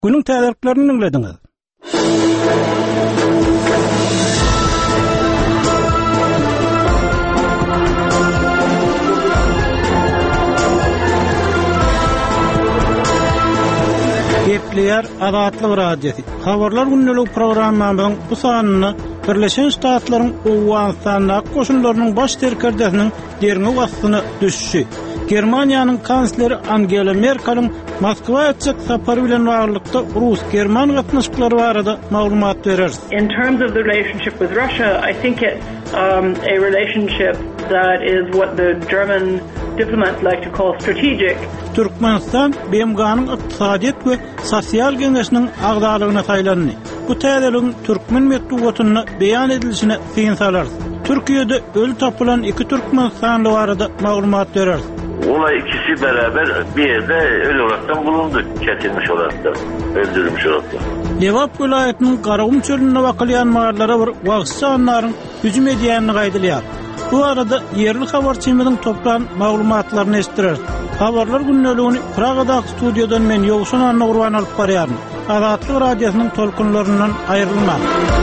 Günün täzeliklerini dinlediňiz. Gepleýär Azatlyk radiosi. Habarlar günlük programmanyň bu sanyny Birleşen Ştatlaryň Owganistana koşunlarynyň baş terkerdesiniň derňe wastyny düşüşi. Germaniýanyň kansleri Angela Merkel'iň Moskwa etjek sapary bilen baglykda Rus-German gatnaşyklary barada maglumat berer. In terms of the relationship with Russia, I think it's a relationship that is what the German diplomats like to call strategic. Türkmenistan BMG'nyň ykdysadyet we sosial geňeşiniň agdalygyna taýlandy. Bu täzeligiň türkmen medeniýetine beýan edilişine syn salar. Türkiýede öl tapylan iki Türkmenistanly barada maglumat berer. Olay ikisi beraber bir yerde ölü olaraktan bulundu, kesilmiş olaraktan, öldürülmüş olaraktan. Lewap vilayetiniň Garagum çölüne wakylýan magarlara bir wagtça anlaryň hüjüm edýäni gaýdylýar. Bu arada yerli habarçymyň toplan maglumatlaryny eşitdirer. Habarlar günneligini Praga'da studiodan men Ýowşan Anna Gurban alyp barýaryn. Azatlyk radiosynyň tolkunlaryndan aýrylma.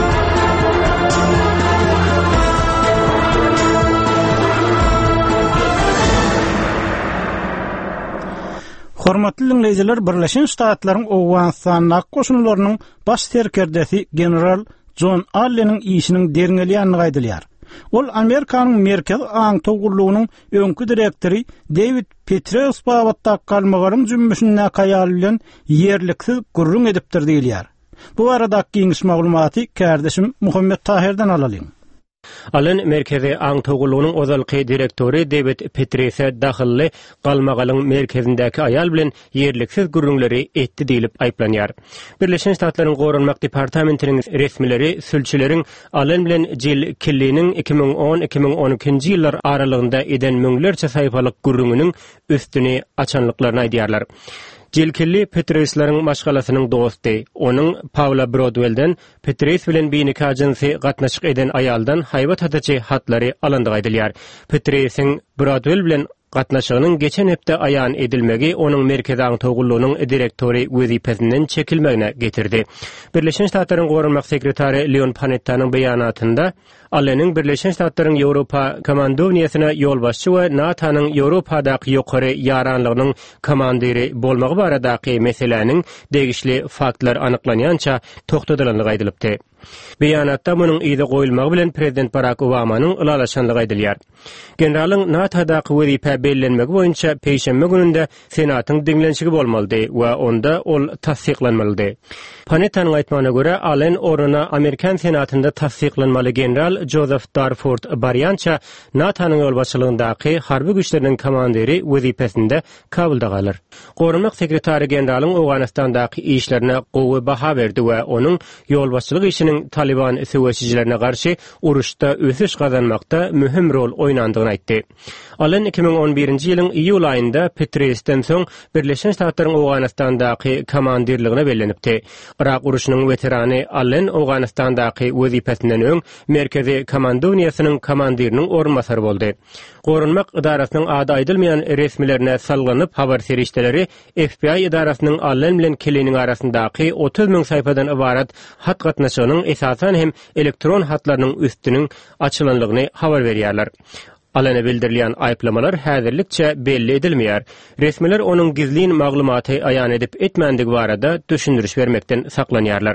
Hormatly dinleýijiler, Birleşen Ştatlaryň Owganistana koşunlarynyň baş terkerdesi general John Allen'in işiniň derňelýäni gaýdylýar. Ol Amerikanyň Merkez Aň Togurlugynyň öňkü direktori David Petraeus babatda kalmagaryň jümmüşine kaýal bilen yerliksiz gurrun edipdir diýilýär. Bu aradaky giňiş maglumaty kardeşim Muhammed Tahirden alalım. Allen Merkezi Aň Togurlugynyň ozalky direktori David Petraeus dahilli galmagalyň merkezindäki aýal bilen yerliksiz gurrunlary etdi diýilip aýplanýar. Birleşen Ştatlaryň Gorunmak departamentiniň resmileri sülçüleriň Allen bilen Jill Kelly'niň 2010-2012-nji ýyllar aralygynda eden müňlerçe saýpalyk gurrunyň üstüni açanlyklaryny aýdýarlar. Jill Kelly Petraeus'laryň maşgalasynyň dosty. Onuň Paula Broadwell'den Petraeus bilen biňiki ajansy gatnaşyk eden aýaldan haýbat hataçy hatlary alandy gaýdylýar. Petraeus'ň Broadwell bilen gatnaşygynyň geçen hepde aýan edilmegi onuň Merkez Aň Togurlugynyň direktori wezipesinden çekilmegine getirdi. Birleşen Ştatlaryň Gorunmak sekretary Leon Panettanyň beýanatynda Allen'in Birleşen Ştatlaryň Ýewropa komandowniýasyna ýolbaşçy we NATO'nyň Ýewropadaky ýokary ýaranlygynyň komandiri bolmagy baradaky meseleniň degişli faktlar anyklanýança toktadylandy gaýdylypdy. Beýanatda munyň ýygy goýulmagy bilen Prezident Barack Obamanyň ulalaşanlygy aýdylýar. Generalyň NATO'daky wezipe bellenmegi boýunça peýşembe gününde Senatyň diňlenşigi bolmaly we onda ol tasdiklanmaly. Panettanyň aýtmagyna görä, Allen oruna Amerikan Senatynda tasdiklanmaly general Joseph Dunford barýança NATO'nyň ýolbaşçylygyndaky harby güýçleriniň komandiri wezipesinde Kabulda galar. Gorunmak sekretary generalyň Owganastandaky işlerine gowy baha berdi we onuň ýolbaşçylyk işiniň Taliban söwüşçilerine garşy uruşda ösüş gazanmakda mühim rol oýnandygyny aýtdy. Allen 2011-nji ýylyň iýul aýynda Petraeus'dan soň Birleşen Ştatlaryň Owganastandaky komandirligine bellenipdi. Irak uruşunyň weterany Allen Owganastandaky wezipesinden öň Merkezi komandowniýasynyň komandiriniň orunmasary boldy. Gorunmak idarasynyň ady aýdylmaýan resmilerine salganyp habar serişdeleri FBI idarasynyň Allen bilen Kelly'niň arasyndaky 30 000 saýpadan ibarat hat gatnaşygynyň esasan hem elektron hatlarynyň üstüniň açylanlygyny habar berýärler. Alene bildirilýän aýplamalar häzirlikçe belli edilmeýär. Resmiler onuň gizlin maglumaty aýan edip etmendigi barada düşündiriş bermekden saklanýarlar.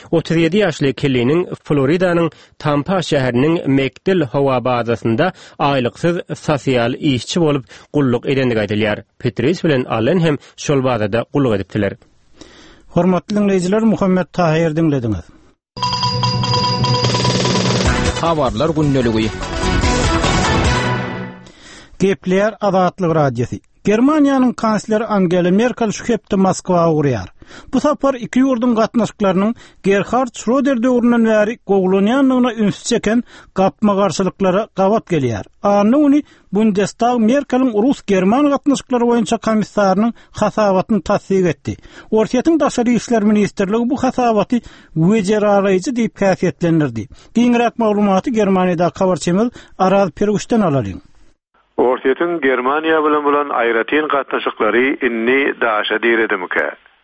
37 ýaşly Kelly'niň Floridanyň Tampa şäheriniň McDill hawa bazasynda aýlyksyz sosial işçi bolup gulluk edendigi aýdylýar. Petraeus bilen Allen hem şol bazada gulluk edipdiler. Hormatly dinleýijiler, Muhammed Tahir dinlediňiz. Habarlar günneligi. Gepleýär Azatlyk radiosi. Germaniýanyň kansleri Angela Merkel şu hepde Moskwaga gurýar. Bu sapar iki ýurdun gatnaşyklarynyň Gerhard Schröder döwründen bäri gowlanýanlygyna üns çeken gapma garşylyklara gawat gelýär. Anyny Bundestag Merkel'iň Rus-German gatnaşyklary boýunça komissarynyň hasabatyny tasdik etdi. Ortaýatyň daşary işler ministrligi bu hasabaty wejeraraýjy diýip häsiýetlendirdi. Giňrak maglumaty Germaniýada habarçymyz Aral Pergüşden alalım. Ortaýatyň Germaniýa bilen bolan aýratyn gatnaşyklary inni daşa diýredimkä.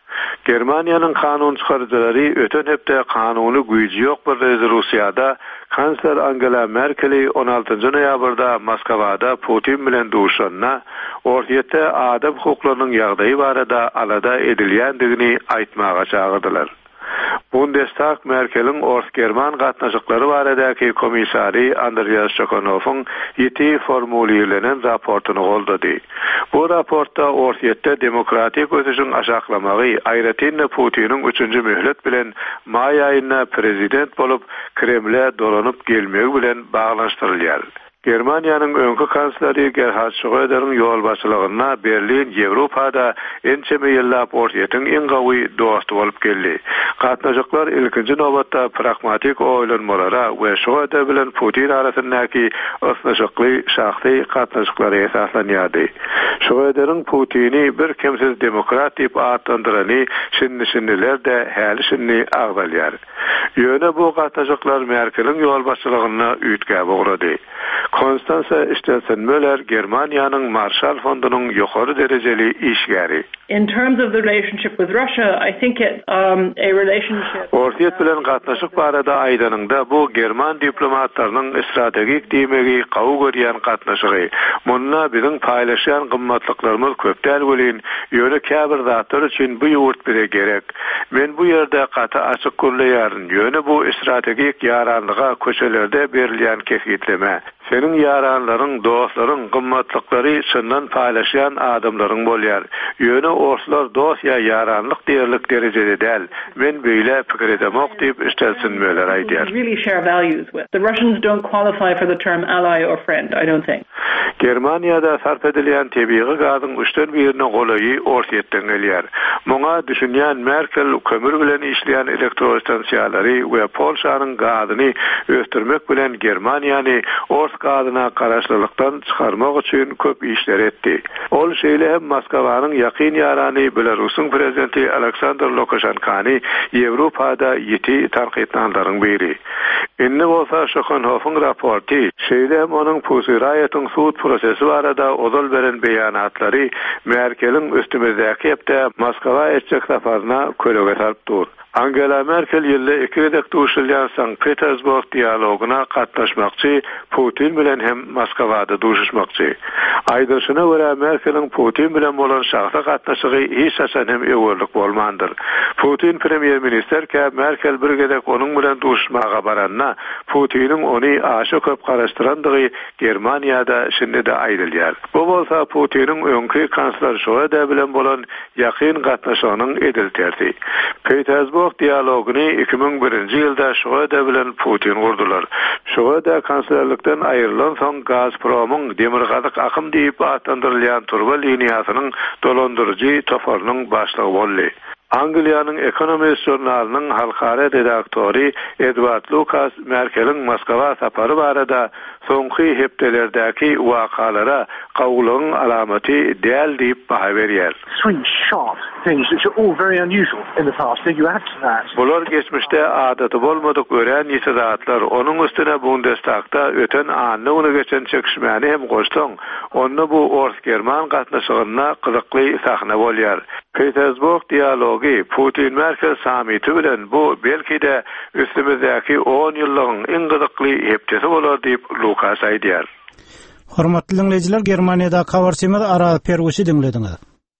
Germaniýanyň kanun çykarjylary öten hepde kanuny güýji ýok bir rezolýusiýada kansler Angela Merkel'i 16 noýabrda Moskwada Putin bilen duşanna ortaýetde adam hukuklarynyň ýagdaýy barada alada edilýändigini aýtmaga çağırdylar. Bundestag Merkel'in Ors-German gatnaşyklary baradaky komissary Andreas Schöckhoff'un ýeti formuliýelenen raportuny goldady. Bu raportda ortaýetde demokratik ötüşiň aşaklamagy, aýratynda Putiniň 3-nji möhlet bilen may aýynda prezident bolup Kremle dolanyp gelmegi bilen baglanşdyrylýar. Germaniýanyň öňkü kansleri Gerhard Schröder'iň ýol başçylygyna Berlin Ýewropada ençeme ýyllap ortaýetin iň gawy dosty bolup geldi. Gatnaşyklar ilkinji nowatda pragmatik oýlanmalara we Schröder bilen Putin arasyndaky ösnaşykly şahsy gatnaşyklary esaslanýardy. Schröder'iň Putini bir kimsiz demokrat diýip atlandyrany şinniler de häli şinni agdalýar. Ýöne bu gatnaşyklar Merkel'iň ýol başçylygyna üýtgä ugrady. Konstansa Stoltenberg Germaniýanyň Marshall Fondunyň ýokary derejeli işgäri. In terms of the relationship with Russia, I think it a relationship. Ortaýet bilen gatnaşyk barada aýdanynda bu German diplomatlarynyň strategik diýmegi gawy görýän gatnaşygy. Munna biziň paýlaşýan gymmatlyklarymyz köp däl bolýan, ýöne käbir zatlar üçin bu ýurt bire gerek. Men bu ýerde gaty açyk görleýäryn, ýöne bu strategik ýaranlyga köçelerde berilýän kefitleme. Senin yaranlaryň, dostlaryň, gymmatlyklary çyndan paýlaşýan adamlaryň bolýar. Ýöne orslar dost ýa yaranlyk diýerlik derejede däl. Men beýle pikir edemok diýip Stoltenberg aýdýar. Really share values with. The Russians don't qualify for the term ally or friend, I don't think. Germaniýada sarf edilýän tebii gazyň 3-den 1-ni golaýy ortaýetden gelýär. Muňa düşünýän Merkel kömür bilen işleýän elektrostansiýalary we Polşanyň gazyny ösdürmek bilen Germaniýany ors gazyna garaşlylykdan çykarmak üçin köp işler etdi. Ol şeýle hem Moskwanyň ýakyn ýarany Belarusyň prezidenti Aleksandr Lukashenko'ny Ýewropada ýeti tanqidlanlaryň biri. Indi bolsa Schöckhoff'un raporty şeýle hem onuň pusiraýatyň sud prosesi barada ozal beren beýanatlary Merkel'iň üstümizdäki hepde Moskwa etjek safaryna kölege sarpdyr. Angela Merkel ýyly 2 edek duşulýan Sankt Petersburg dialoguna gatnaşmakçy, Putin bilen hem Moskwada duşuşmakçy. Aýdyşyna görä Merkel'iň Putin bilen bolan şahsy gatnaşygy hiç haçan hem öwürlik bolmandyr. Putin premier ministerke Merkel bir gedek onuň bilen duşmaga baranna Putiniň ony aşy köp garaşdyrandygy Germaniýada şinde de aýdylýar. Bu bolsa Putiniň öňkü kansler Schröder bilen bolan ýakyn gatnaşygynyň edilterdi. Petersburg dialoguny 2001-nji ýylda Schröder bilen Putin gurdular. Schröder kanslerlikden aýrylan soň Gazpromyň demir gazyk akym diýip atlandyrylýan turba liniýasynyň dolandyrjy toparynyň başlygy boldy. Angliýanyň Economist jurnalynyň halkara redaktory Edward Lucas Merkel'iň Moskwa sapary barada soňky hepdelerdäki wakalara gawlygyň alamaty däl diýip baha berýär. Three sharp things which are all very unusual in the past. So you add to that. Bular geçmişde adaty bolmadyk ören ýetizatlar. Onuň üstüne Bundestagda öten anly uny geçen çekişmäni hem goşsaň, onda bu Ors-German gatnaşygyna gyzykly sahna bolýar. Petersburg dialogi Putin Merkel samiti bilen bu belki de üstümizdäki 10 ýyllygyň iň gyzykly hepdesi bolar diýip Lucas aýdýar. Hormatly dinleyijiler, Germaniýada Kawarsymyz Aral Perguşy dinlediňiz.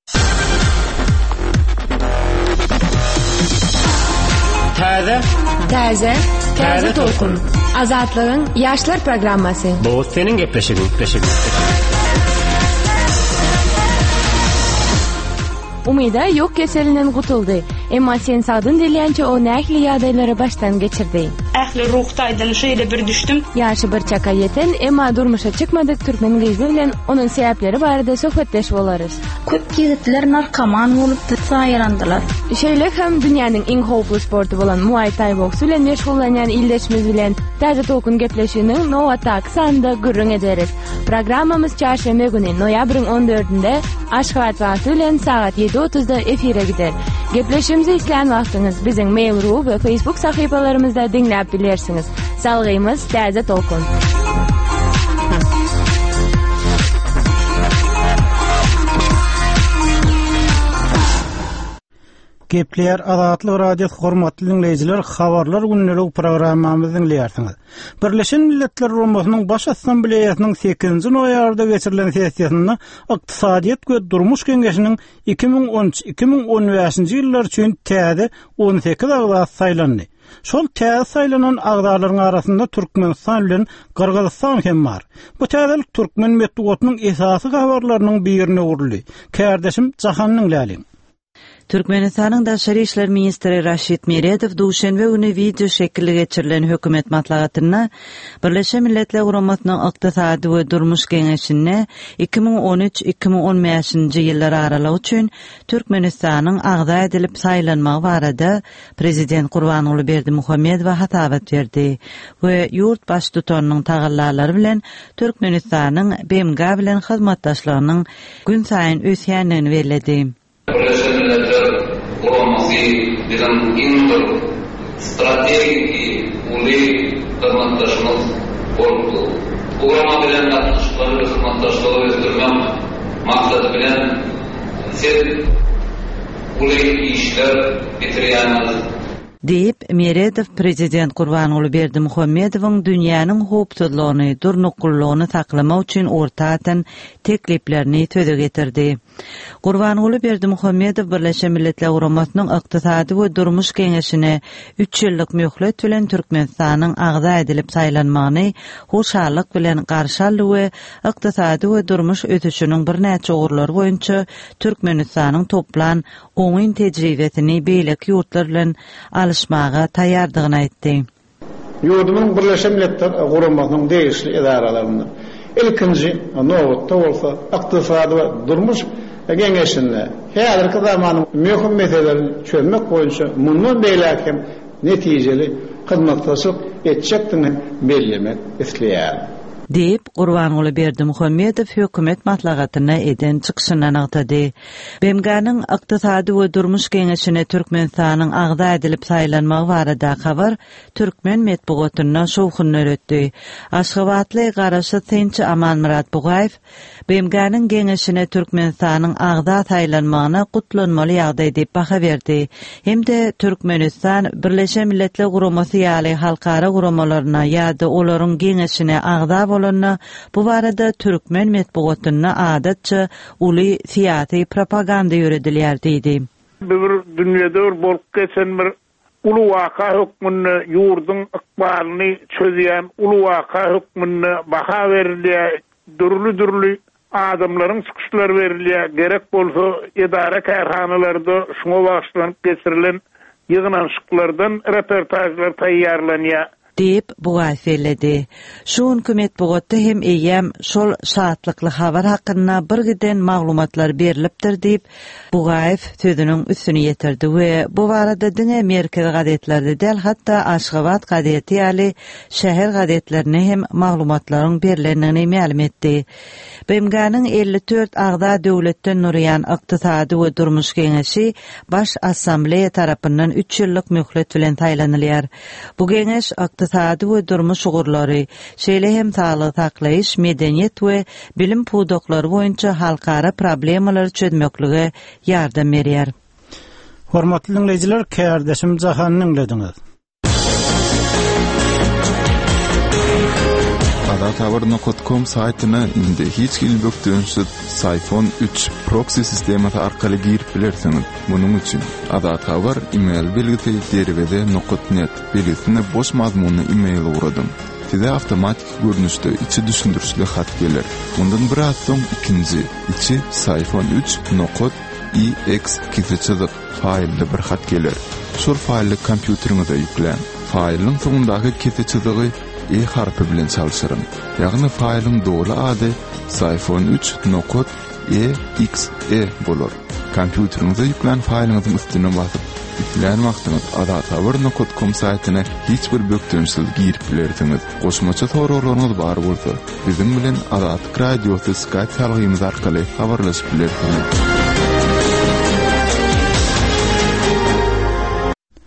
Täze tolkun. Azatlygyň ýaşlar programmasy. Bu seniň gepleşigiň. Umida ýok keselinden gutuldy. Emma sen sagdyn dilýänçe o nähli ýagdaýlary baştan geçirdi. Ähli ruhtaýdan şeýle bir düşdüm. Ýaşy bir çaka ýeten, emma durmuşa çykmadyk türkmen gyzy bilen onuň sebäpleri barada söhbetleşip bolarys. Köp gezitler narkoman bolup saýrandylar. Şeýle hem dünýäniň iň howply sporty bolan Muay Thai boksy bilen meşgullanýan ildeşimiz bilen täze tolkun gepleşiginiň nowatdaky sanynda gürrüň ederiz. Programmamyz çarşembe güni noýabryň 14-nde Aşgabat wagty bilen saat 7:30-da efire gider. Gepleşimizi isleyen wagtyňyz biziň Mail.ru we Facebook sahypalarymyzda dinläp bilersiňiz. Salgymyz täze tolkun. Gepler Azatlyk radiosu hormatly dinleyijiler, habarlar günnelik programmamyzy dinleýärsiňiz. Birleşen Milletler Romasynyň baş assambleýasynyň 8-nji noýabrda geçirilen sessiýasyny Ykdysadyýat we Durmuş Keňeşiniň 2013-2015-nji ýyllar üçin täze 18 agza saýlandy. Şol täze saýlanan agzalaryň arasynda Türkmenistan bilen Kyrgyzstan hem bar. Bu täzelik Türkmen medeniýetiniň esasy habarlarynyň birini urly. Kärdeşim Jahanyň läli. Türkmenistan'ın Daşary işler ministri Raşid Miredov duşenbe güni video şekilde geçirilen hökümet matlagatına Birleşen Milletler Guramasynyň Ykdysady we Durmuş Keňeşine 2013-2015-nji ýyllar aralygy üçin Türkmenistanyň agza edilip saýlanmagy barada Prezident Gurbanuly Berdimuhammedow hatabat berdi we ýurt baş tutanyň tagallalary bilen Türkmenistanyň BMG bilen hyzmatdaşlygynyň gün saýyn ösýänligini bellädi. Birleşen Milletler Guramasy bilen indir stratejik uly hyzmatdaşymyz boldu. Gurama bilen gatnaşyklary we hyzmatdaşlygy özdürmek maksady bilen sen uly işler bitirýänmiz. Deyip Miredov Prezident Gurbanuly Berdimuhammedowyň dünýäniň howpsuzlygyny, durnukullygyny saklamak üçin ortadan tekliplerini töze getirdi. Gurbanuly Berdimuhammedow Birleşen Milletler Guramasynyň Ykdysady we Durmuş Keňeşine 3 ýyllyk möhlet bilen Türkmenistanyň agza edilip saýlanmagyny hoşallyk bilen garşaldy we ykdysady we durmuş ötüşiniň bir näçe ugurlary boýunça Türkmenistanyň toplan oňyn tejribesini beýleki ýurtlar bilen alışmaga taýardygyny aýtdy. Ýurdumyň Birleşen Milletler Guramasynyň degişli edaralaryny ilkinji nowatda bolsa ykdysady we durmuş Keňeşine häzirki zamanyň möhüm meselelerini çözmek boýunça mundan beýlekim netijeli hyzmatdaşlyk etjekdigini bellemek isleýär. deyip Gurbanuly Berdimuhammedow hökümet matlagatyna eden çykyşyndan agtady. BMG-nyň Ykdysady we Durmuş Keňeşine Türkmenistanyň agza edilip saýlanmagy barada habar Türkmen medeniýetine şowhun öretdi. Aşgabatly garaşy Sençi Amanmurat Bugaýew BMG-nyň Keňeşine Türkmenistanyň agza saýlanmagyna gutlanmaly ýagdaý diýip baha berdi. Hemde Türkmenistan Birleşen Milletler Guramasy ýaly halkara guramalaryna ýa-da olaryň Keňeşine agza bu barada Türkmen medeniýetine adatça uly siýasy propaganda ýöredilýär diýdi. Bir dünýede bolup geçen bir ulu waka hökmüni ýurdun ykbalyny çözýän ulu waka hökmüni baha berilýär, dürli adamlaryň çykyşlary berilýär, gerek bolsa idara kärhanalarda şoňa bagşlanyp geçirilen ýygnanşyklardan reportajlar taýýarlanýar. deyip Bugaýew bellädi. Şu hökümet bogatda hem eýem şol şatlykly habar hakyna bir giden maglumatlar berilipdir diýip Bugaýew sözüniň üstüne ýetirdi we bu barada diňe merkez gazetlerde del hatda Aşgabat gazeti ýaly şäher gazetlerine hem maglumatlaryň berilenini ma'lum etdi. BMG-nyň 54 agza döwletden nurýan Ykdysady we Durmuş Keňeşi baş assambleýa tarapyndan 3 ýyllyk möhlet bilen taýlanylýar. Bu keňeş ykdysady we durmuş ugurlary, şeýle hem saglyk saklaýyş, medeniýet we bilim pudoklary boýunça halkara problemalary çözmeklige ýardam berýär. Hormatly dinleýijiler, kärdeşim Jahanyň lediňiz. Adathabar.com saytyna indi hiç gilbökdönşüt Sayfon 3 proxy sistemati arkaly girip bilersiňiz. Munuň üçin Adathabar email belgisi derwede.net belgisine boş mazmunly email uradym. Size avtomatik görnüşde içi düşündürüşli hat gelir. Ondan bir az soň ikinji içi Sayfon 3.ex faýlly bir hat gelir. Şol faýly kompýuteriňize ýüklen. Faýlyň soňundaky keseçizi harpy bilen çalışırım. Ýagny faýlyň dogry ady Sayfon 3.exe bolar. Kompýuteriňize ýüklen faýlyňyzyň üstüne basyp ýüklen wagtyňyz adathabar.com saytyna hiç bir bökdönşsiz girip bilersiňiz. Goşmaça soraklaryňyz bar bolsa, bizim bilen Adat Radiosu Skype salgymyz arkaly habarlaşyp bilersiňiz.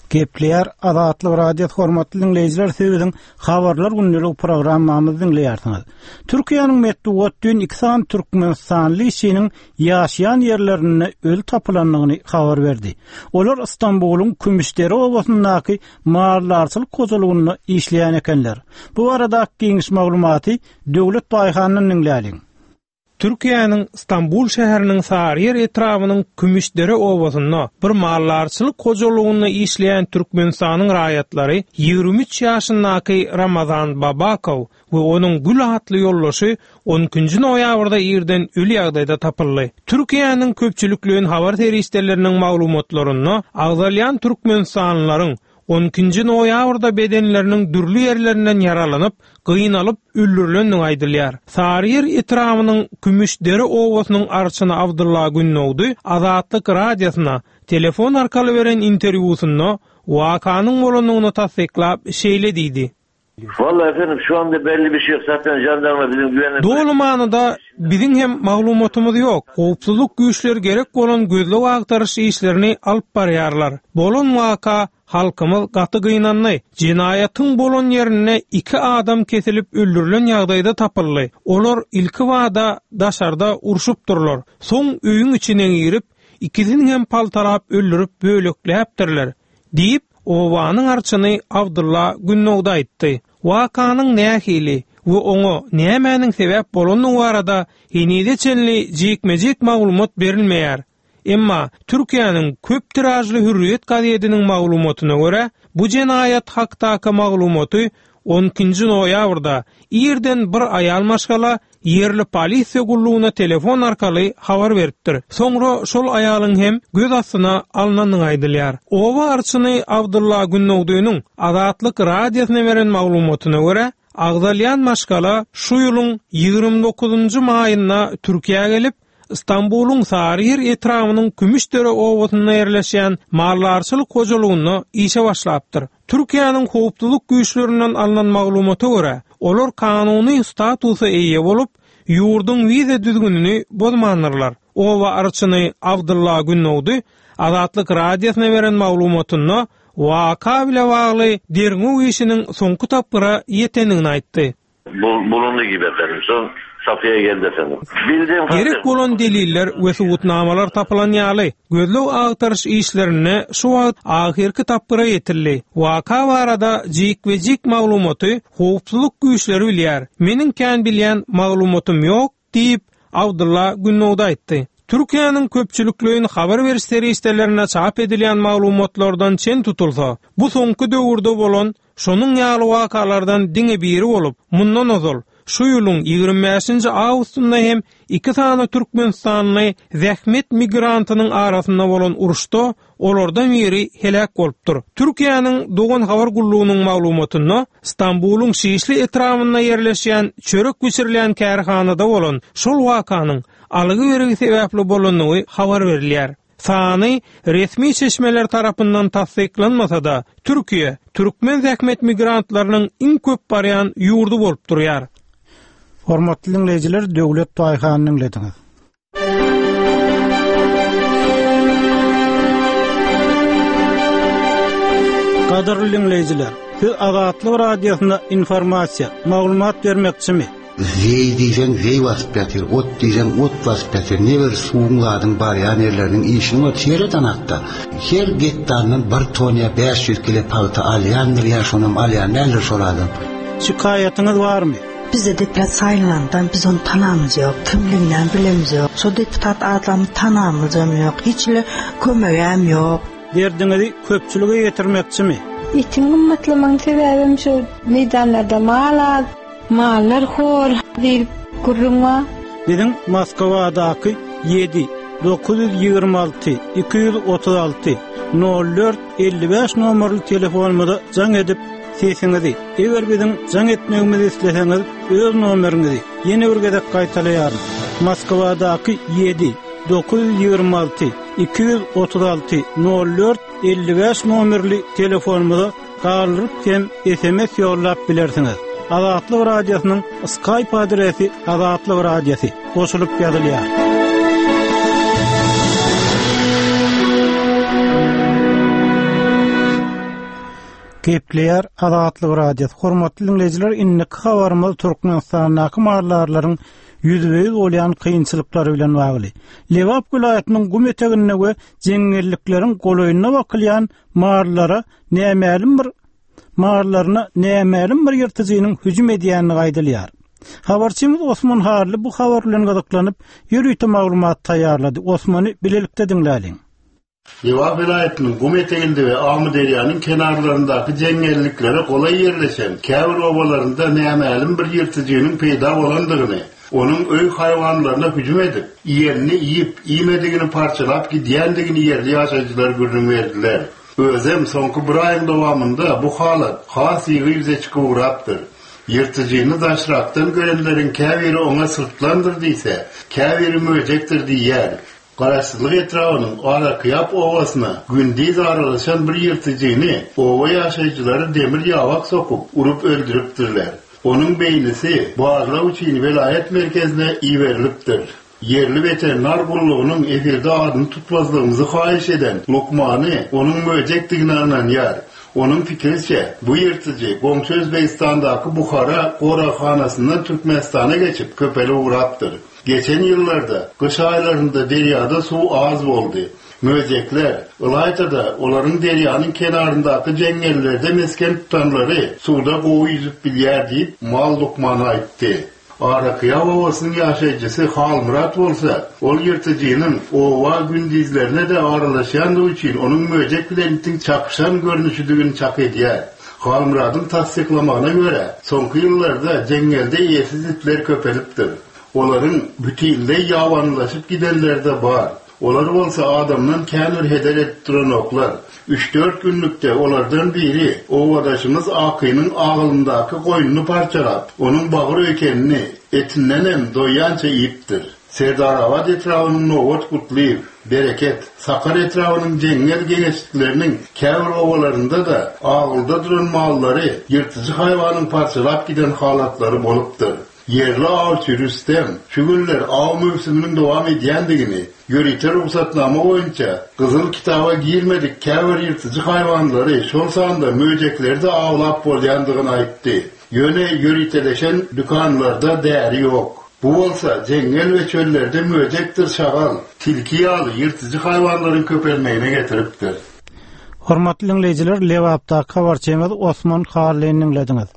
Gepleýär Azatlyk radio hormatly dinleýijiler sebäbiň habarlar günlük programmamyzy dinleýärsiňiz. Türkiýanyň Medeniýet dün 2 san Türkmenistanly işiniň ýaşaýan ýerlerini öl tapylanlygyny habar berdi. Olar Istanbulyň Kümüşderi obasyndaky mahallarçylyk kozulugyny işleýän ekenler. Bu arada giňiş maglumaty Döwlet Baýhanynyň dinläýäliň. Türkiýanyň Istanbul şäheriniň Sarıyer etrawynyň Kümüşderi obasyna bir mallarçylyk kozulugyny işleýän Türkmenistanyň raýatlary 23 ýaşyndaky Ramazan Babakow we onuň Gül atly ýollaşy 12-nji noýabrda ýerden ölü ýagdaýda tapyldy. Türkiýanyň köpçüliklüğün habar teristleriniň maglumatlaryna agzalýan Türkmenistanlylaryň 12-nji noýabrda bedenleriniň dürli ýerlerinden yaralanyp, gynalyp öldürilendiği aýdylýar. Sarıyer etrawynyň Kümüşderi obasynyň arçyny Abdulla Günnowdy Azatlyk radiosyna telefon arkaly beren interwýusynda wakanyň bolanyny tasdiklap şeýle diýdi. Vallahi efendim şu anda belli bir şey yok. Zaten jandarma bizim güvenlik... Doğulmanıda bizim hem maglumatymyz yok. Howpsuzlyk güýçleri gerek bolan gözlek agtarış işlerini alyp barýarlar. Bolan waka halkymyz gaty gynandy. Jinayatyň bolan ýerine 2 adam kesilip öldürilen ýagdaýda tapyldy. Olar ilki wada daşarda urşup durlar. Soň öýüň içine girip ikisini hem paltarap öldürüp bölekläpdirler. Diýip owanyň arçyny Abdulla Günnowda aýtdy. Wakanyň nähili we oňa nämäniň sebäp bolanyň barada henide çenli jekmejek maglumat berilmeýär. Emma Türkiýanyň köp tirajly Hürriyet gazetiniň maglumatyna görä, bu jenaýat hakdaky maglumaty 12-nji noýabrda ýerden bir aýal maşgala yerli polisiýa gullugyna telefon arkaly habar beripdir. Soňra şol aýalyň hem göz astyna alnanyny aýdylýar. Owa arçyny Abdulla Günnowdynyň Azatlyk radiosyna beren maglumatyna görä, agzalýan maşgala şu ýylyň 29-njy maýynda Türkiýäge gelip Istanbulyň Sarıyer etrawynyň Kümüşderi obasyna ýerleşýän mallarçylyk kozulugyny işe başlapdyr. Türkiýanyň howpsuzlyk güýçlerinden alynan maglumata görä, olar kanuny statusy eýe bolup, ýurduň wiza düzgünini bozmanyrlar. Owa arçyny Abdulla Günnowdy Azatlyk radiosyna beren maglumatyna waka bilen bagly derňi işiniň soňky tapyra ýetenigini aýtdy. Bulundu gibi efendim. Son Safiye geldi efendim. Gerek bolan deliller we subutnamalar tapylan ýaly. Gözlek agtarış işlerini şu wagt ahirki tapyra ýetildi. Waka barada jik maglumaty howpsuzlyk güýçleri bilýär. Meniň kän bilýän maglumatym ýok diýip Abdulla Günnowdy aýtdy. Türkiýanyň köpçüliklüğün habar berişleri istelerine çap edilýän maglumatlardan çen tutulsa, bu soňky döwürde bolan şonuň ýaly wakalardan diňe biri bolup, mundan ozal şu ýylyň 25-nji awgustunda hem 2 tane Türkmenistanly zähmet migrantynyň arasynda bolan uruşda olardan biri helak bolupdyr. Türkiýanyň Dogan habar gullugynyň maglumatyna Istanbulyň şeýişli etrawynda ýerleşýän çörek geçirilýän kärhanada bolan şol wakanyň alygy berigi sebäpli bolanyny habar berilýär. Sany resmi çeşmeler tarapyndan tasdiklanmasa da Türkiýe Türkmen zähmet migrantlarynyň iň köp barýan ýurdu bolup durýar. Hormatly dinleýijiler, Döwlet Baýhanynyň dinlediňiz. Gaderly dinleýijiler, siz Azatlyk radiosyna informasiýa, maglumat bermekçimi? Hey diýsen hey wasyp ýatyr, ot diýsen ot wasyp ýatyr. Neber suwladyň barýan ýerleriniň işini çeýreden atda. Her getdandan bir tonýa 500 kilo palta alýandyr, ýa-şonum alýan näler soradym. Şikaýatyňyz barmy? Bizde deputat saylanandan biz onu tanamız yok, kimliğinden bilemiz yok. So deputat adamı tanamız yok, hiçle kömögem yok. Derdiňizi köpçülüge ýetirmekçimi? Itiň gymmatlymaň sebäbim şu meydanlarda mallar hor diýip gurrunma. Bizim Moskwadaky 7 926 236 04 55 nomerli telefonumda jaň edip sesiňizi, eger bizim jaň etmegimizi isleseňiz, öz nomeriňizi ýene bir gezek gaýtalaýar. Moskwadaky 7 926 236 04 55 nomerli telefonumda galyp hem SMS ýollap bilersiňiz. Azatlyk radiosynyň Skype adresi Azatlyk radiosy goşulyp ýazylýar. Gepleýär Azatlyk radio. Hormatly dinleyijiler, inniki habarymyz Türkmenistanyň maarlarlaryň yüzüýüz bolýan kynçylyklary bilen bagly. Lewap vilayatynyň gum etegine we jeňellikleriň golaýyna bakylýan maarlara nämälim bir ýyrtyjynyň hüjüm edýänini gaýdalýar. Habarçymyz Osman Harly bu habar bilen gazaklanyp ýürüýte maglumat taýýarlady. Osmany bilelikde dinläliň. Lewap vilayatynyň gum eteginde we Ağmy derýanyň kenarlaryndaky jeňelliklere golay ýerleşen käbir obalarynda nämälim bir ýyrtyjynyň peýda bolandygyny, onun öý haýwanlaryna hüjüm edip, ýerini ýyp, ýemedigini parçalap gidýändigini ýerli ýaşaýjylar görnüm berdiler. Özem soňky bir aýyň dowamında bu halat has ýygyze çykyp urapdyr. Ýyrtyjyny daşrakdan görenleriň käbiri oňa sırtlandyr diýse, käbiri möjekdir diýär. Garaşsyzlyk etrawynyň Arakyap owasyna gündiz aralaşan bir ýyrtyjyny owa ýaşaýjylary demir ýawak sokup, urup öldüripdirler. Onun beýnisi Bağla üçin vilayet merkezine iýerilipdir. Yerli veterinar gullugynyň efirde adyny tutmazlygymyzy haýyş eden Lukmany onun möjekdigini ananýar. Onun fikriçe bu ýyrtyjy goňşy Özbegistandaky Bukhara gorakhanasyndan Türkmenistana geçip köpeli uğrapdyr. Geçen ýyllarda kış aýlarynda derýada suw az boldy. Möjekler Ilaytada olaryň derýanyň kenaryndaky jeňellerde mesken tutanlary suwda gowy ýüzüp bilýär diýip mal Lukman aýtdy. Arakyap owasynyň ýaşaýjysy Halmurat bolsa, ol ýyrtyjynyň owa gündizlerine de aralaşandygy üçin onuň möjek bilen çapşan görnüşdigini çak edýär. Halmuratyň tasdiklamagyna görä, soňky ýyllarda jeňelde ýesiz itler köpelipdir. Olaryň bütünle ýawanlaşyp gidenler de bar. Olar bolsa adamdan känir heder etip duran oklar. 3-4 günlükde olardan biri owadaşymyz Akynyň agylyndaky goýuny parçalap, onuň bagyr ökenini etinden hem doýança ýypdyr. Serdarabad etrawynyň nowat gutlyp, bereket, Sakar etrawynyň jeňel geňeşlikleriniň käbir owalarynda da agylda duran mallary ýyrtyjy haýwanyň parçalap giden halatlary bolupdyr. Yerli avcı Rüstem, şu günler av mövsümünün devam edýändigini, ýörite ruhsatnama boýunça Kızıl kitaba girmedik käbir ýyrtyjy haýwanlary şol sanda möjeklerde awlap bolýandygyny aýtdy. Ýöne ýöriteleşen dükanlarda däri ýok. Bu bolsa jeňel we çöllerde möjekdir şagal, tilki ýaly ýyrtyjy haýwanlaryň köpelmegine getiripdir. Hormatly dinleyijiler, Lewapda habarçymyz Osman Harlyny dinlediňiz.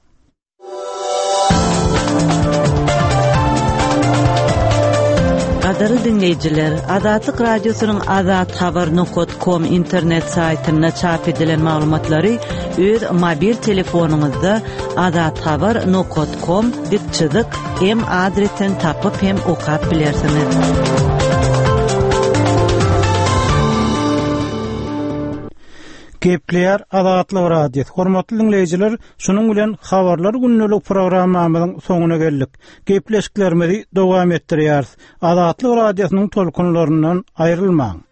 Qadarly dinleyijiler, Azatlyk radiosynyň azathabar.com internet saýtyna çap edilen maglumatlary öz mobil telefonuňyzda azathabar.com diýip hem adresinden tapyp hem okap bilersiňiz. Gepleýär Azatlyk radio. Hormatly dinleyijiler, şunuň bilen habarlar günnelik programmamyzyň soňuna geldik. Gepleşiklerimizi dowam etdirýäris. Azatlyk radiosynyň tolkunlaryndan aýrylmaň.